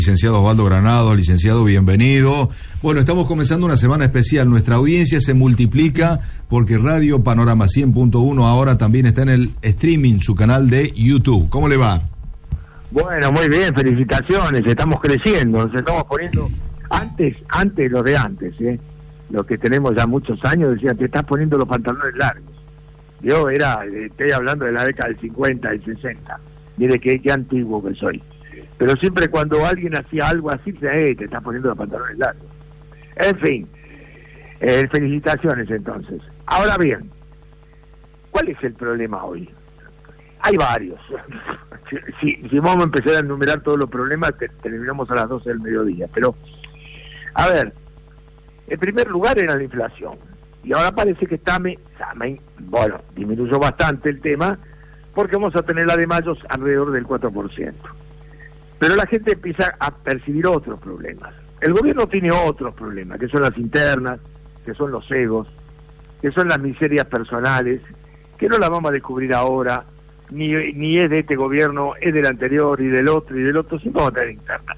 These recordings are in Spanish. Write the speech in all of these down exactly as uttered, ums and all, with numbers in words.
Licenciado Osvaldo Granado, licenciado, bienvenido. Bueno, estamos comenzando una semana especial. Nuestra audiencia se multiplica porque Radio Panorama cien punto uno ahora también está en el streaming, su canal de YouTube. ¿Cómo le va? Bueno, muy bien, felicitaciones. Estamos creciendo, nos estamos poniendo antes, antes lo de antes, ¿eh? Los que tenemos ya muchos años decían, te estás poniendo los pantalones largos. Yo era, estoy hablando de la década del cincuenta, del sesenta. Mire qué, qué antiguo que soy. Pero siempre cuando alguien hacía algo así, eh, te estás poniendo los pantalones largos. En fin, eh, felicitaciones entonces. Ahora bien, ¿cuál es el problema hoy? Hay varios. si, si vamos a empezar a enumerar todos los problemas, te, terminamos a las doce del mediodía. Pero, a ver, en primer lugar era la inflación. Y ahora parece que está, me, bueno, disminuyó bastante el tema, porque vamos a tener la de mayo alrededor del cuatro por ciento. Pero la gente empieza a percibir otros problemas. El gobierno tiene otros problemas, que son las internas, que son los egos, que son las miserias personales, que no las vamos a descubrir ahora, ni, ni es de este gobierno, es del anterior y del otro y del otro, sino vamos a tener internas.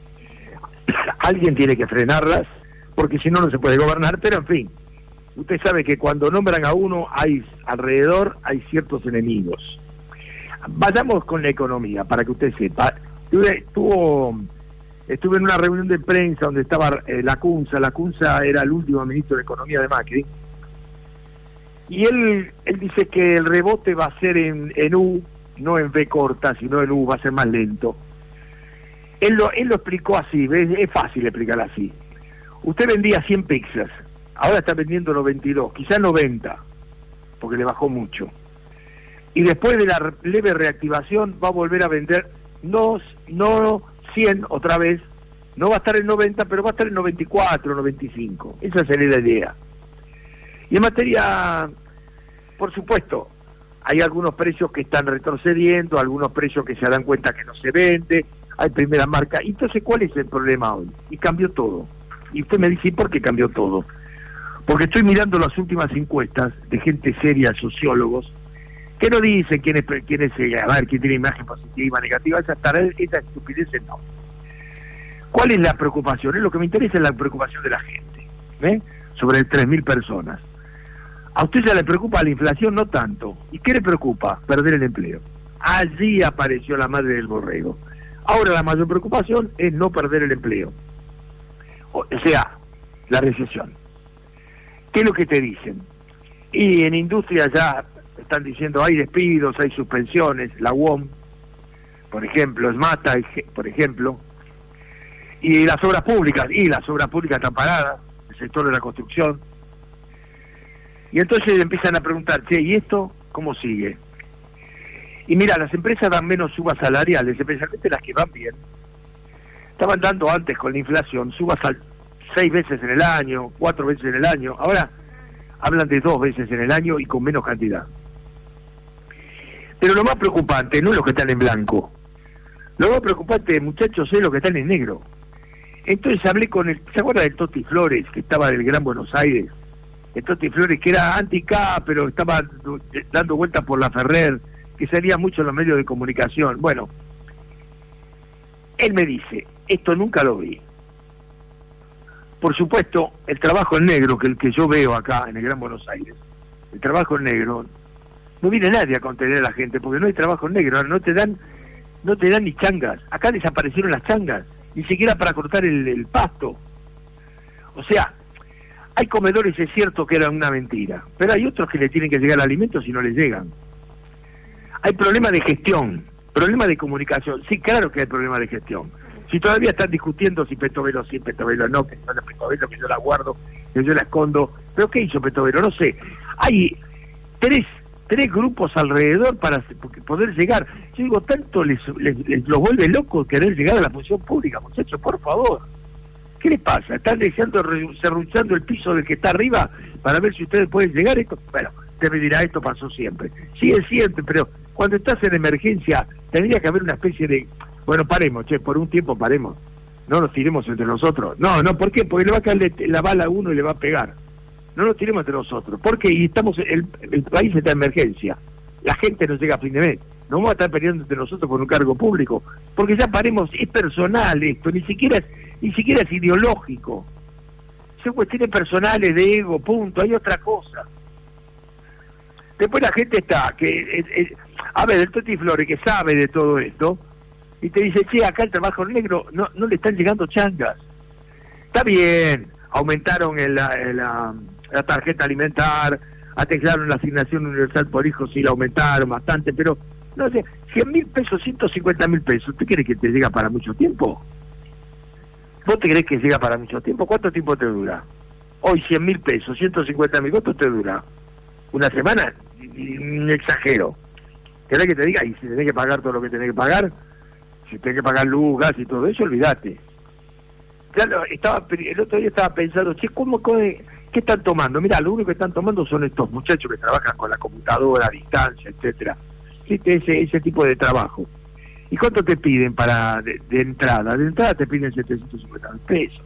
Alguien tiene que frenarlas, porque si no, no se puede gobernar, pero en fin, usted sabe que cuando nombran a uno, hay alrededor hay ciertos enemigos. Vayamos con la economía, para que usted sepa. Estuve, estuvo, estuve en una reunión de prensa donde estaba eh, Lacunza. Lacunza era el último ministro de Economía de Macri. Y él él dice que el rebote va a ser en, en U, no en V corta, sino en U, va a ser más lento. Él lo, él lo explicó así, ¿ves? Es fácil explicar así. Usted vendía cien pizzas, ahora está vendiendo noventa y dos, quizás noventa, porque le bajó mucho. Y después de la leve reactivación va a volver a vender no, no cien otra vez, no va a estar en noventa, pero va a estar en noventa y cuatro, noventa y cinco. Esa sería la idea. Y en materia, por supuesto, hay algunos precios que están retrocediendo, algunos precios que se dan cuenta que no se vende, hay primera marca. Entonces, ¿cuál es el problema hoy? Y cambió todo. Y usted me dice, ¿y por qué cambió todo? Porque estoy mirando las últimas encuestas de gente seria, sociólogos, que no dicen quién es, quién es, a ver, quién tiene imagen positiva, negativa, esa tarea, esa estupidez no. ¿Cuál es la preocupación? Es lo que me interesa, es la preocupación de la gente, ¿eh? Sobre tres mil personas. A usted ya le preocupa la inflación, no tanto. ¿Y qué le preocupa? Perder el empleo. Allí apareció la madre del borrego. Ahora la mayor preocupación es no perder el empleo. O sea, la recesión. ¿Qué es lo que te dicen? Y en industria ya están diciendo hay despidos, hay suspensiones, la U O M, por ejemplo, SMATA, por ejemplo, y las obras públicas, y las obras públicas están paradas, el sector de la construcción. Y entonces empiezan a preguntar, che, ¿y esto cómo sigue? Y mira, las empresas dan menos subas salariales, especialmente las que van bien. Estaban dando antes con la inflación subas al seis veces en el año, cuatro veces en el año, ahora hablan de dos veces en el año y con menos cantidad. Pero lo más preocupante no es los que están en blanco. Lo más preocupante, muchachos, es los que están en negro. Entonces hablé con el... ¿Se acuerda del Toti Flores, que estaba del Gran Buenos Aires? El Toti Flores, que era anti-K, pero estaba dando vueltas por la Ferrer, que salía mucho en los medios de comunicación. Bueno, él me dice, esto nunca lo vi. Por supuesto, el trabajo en negro, que el que yo veo acá en el Gran Buenos Aires, el trabajo en negro, no viene nadie a contener a la gente, porque no hay trabajo en negro, no te dan, no te dan ni changas. Acá desaparecieron las changas, ni siquiera para cortar el, el pasto. O sea, hay comedores, es cierto que eran una mentira, pero hay otros que le tienen que llegar alimentos y no les llegan. Hay problemas de gestión, problemas de comunicación. Sí, claro que hay problemas de gestión. Si todavía están discutiendo si Petovelo sí, Petovelo no, que no es Petovelo, que yo la guardo, que yo la escondo. ¿Pero qué hizo Petovelo? No sé. Hay tres tres grupos alrededor para poder llegar. Yo digo, tanto les, les, les los vuelve locos querer llegar a la función pública, muchachos, por favor. ¿Qué les pasa? ¿Están deseando, serruchando el piso del que está arriba para ver si ustedes pueden llegar? Esto, bueno, usted me dirá, esto pasó siempre. Sí, es siempre, pero cuando estás en emergencia, tendría que haber una especie de... Bueno, paremos, che, por un tiempo paremos. No nos tiremos entre nosotros. No, no, ¿por qué? Porque le va a caer la bala a uno y le va a pegar. No nos tiremos entre nosotros. ¿Por qué? Y estamos, el, el país está en emergencia. La gente no llega a fin de mes. no vamos a estar peleando entre nosotros por un cargo público, porque ya paremos, es personal esto, ni siquiera es, ni siquiera es ideológico, son cuestiones personales de ego, punto, hay otra cosa. Después la gente está, que es, es, a ver, el Toti Flores, que sabe de todo esto, y te dice, che, acá el trabajo negro no, no le están llegando changas. Está bien, aumentaron el, el, la, la tarjeta alimentar, atexaron la asignación universal por hijos y la aumentaron bastante, pero no sé, cien mil pesos, ciento cincuenta mil pesos, ¿usted cree que te llega para mucho tiempo? ¿Vos te crees que llega para mucho tiempo? ¿Cuánto tiempo te dura? Hoy cien mil pesos, ciento cincuenta mil, ¿cuánto te dura? ¿Una semana? Exagero. ¿Querés que te diga? Y si tenés que pagar todo lo que tenés que pagar, si tenés que pagar luz, gas y todo eso, olvídate. Ya lo, estaba, el otro día estaba pensando, che, ¿cómo, cómo, ¿qué están tomando? Mirá, lo único que están tomando son estos muchachos que trabajan con la computadora a distancia, etcétera. Ese, ese tipo de trabajo. ¿Y cuánto te piden para de, de entrada? De entrada te piden setecientos cincuenta mil pesos.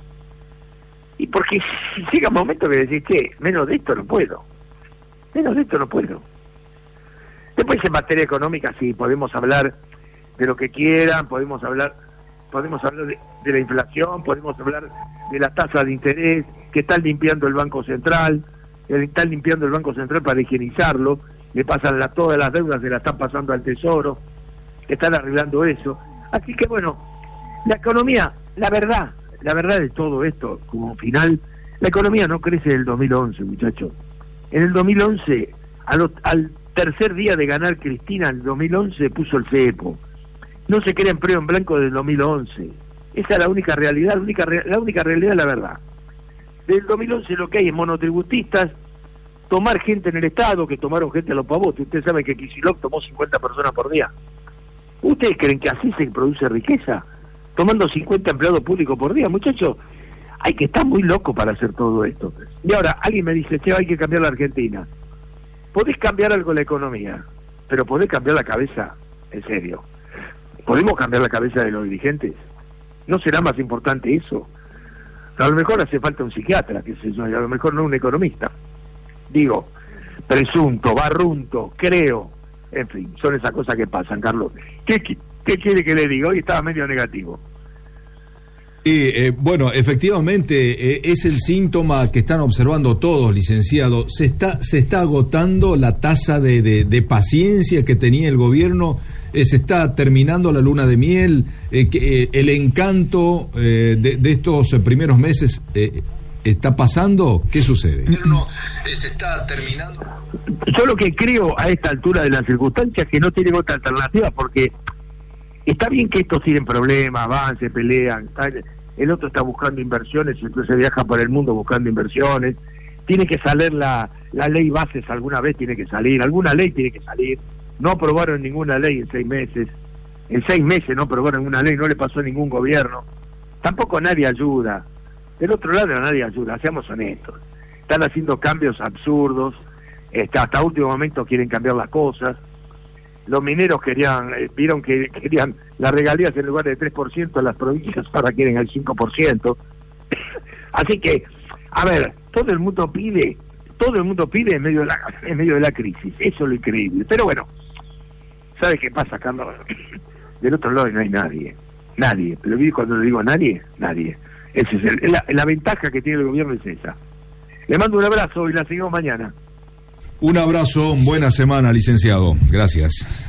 Y porque si llega un momento que decís, che, menos de esto no puedo. Menos de esto no puedo. Después en materia económica sí, podemos hablar de lo que quieran, podemos hablar podemos hablar de, de la inflación, podemos hablar de la tasa de interés que están limpiando el Banco Central, que están limpiando el Banco Central para higienizarlo, le pasan la, todas las deudas, se la están pasando al Tesoro, que están arreglando eso. Así que bueno, la economía, la verdad, la verdad de todo esto, como final, la economía no crece en el dos mil once, muchachos. En el dos mil once, a lo, al tercer día de ganar Cristina, en el dos mil once puso el cepo. No se crea empleo en blanco desde el dos mil once. Esa es la única realidad, la única, la única realidad es la verdad. Desde el dos mil once lo que hay es monotributistas, tomar gente en el Estado, que tomaron gente a los pavotes. Ustedes saben que Kicillof tomó cincuenta personas por día. ¿Ustedes creen que así se produce riqueza? Tomando cincuenta empleados públicos por día, muchachos. Hay que estar muy loco para hacer todo esto. Y ahora, alguien me dice, che, hay que cambiar la Argentina. Podés cambiar algo en la economía, pero podés cambiar la cabeza, en serio. ¿Podemos cambiar la cabeza de los dirigentes? ¿No será más importante eso? A lo mejor hace falta un psiquiatra, qué sé yo, y a lo mejor no un economista. Digo, presunto, barrunto, creo, en fin, son esas cosas que pasan, Carlos. ¿Qué, qué quiere que le diga? Hoy estaba medio negativo. Y, eh, bueno, efectivamente eh, es el síntoma que están observando todos, licenciado. Se está se está agotando la tasa de, de, de paciencia que tenía el gobierno, eh, se está terminando la luna de miel, eh, que, eh, el encanto eh, de, de estos primeros meses eh, está pasando. ¿Qué sucede? No, eh, se está terminando. Yo lo que creo a esta altura de las circunstancias es que no tienen otra alternativa, porque está bien que estos tienen problemas, van, se pelean, está, el otro está buscando inversiones, entonces viaja por el mundo buscando inversiones, tiene que salir la, la ley bases alguna vez, tiene que salir, alguna ley tiene que salir, no aprobaron ninguna ley en seis meses, en seis meses no aprobaron ninguna ley, no le pasó a ningún gobierno, tampoco nadie ayuda, del otro lado nadie ayuda, seamos honestos, están haciendo cambios absurdos, hasta, hasta último momento quieren cambiar las cosas. Los mineros querían, eh, vieron que querían las regalías en lugar de tres por ciento a las provincias, ahora quieren el cinco por ciento. Así que, a ver, todo el mundo pide, todo el mundo pide en medio de la, en medio de la crisis, eso es lo increíble. Pero bueno, ¿sabes qué pasa, Carlos? Del otro lado no hay nadie, nadie, pero cuando le digo nadie, nadie. Esa es el, la, la ventaja que tiene el gobierno es esa. Le mando un abrazo y la seguimos mañana. Un abrazo, buena semana, licenciado. Gracias.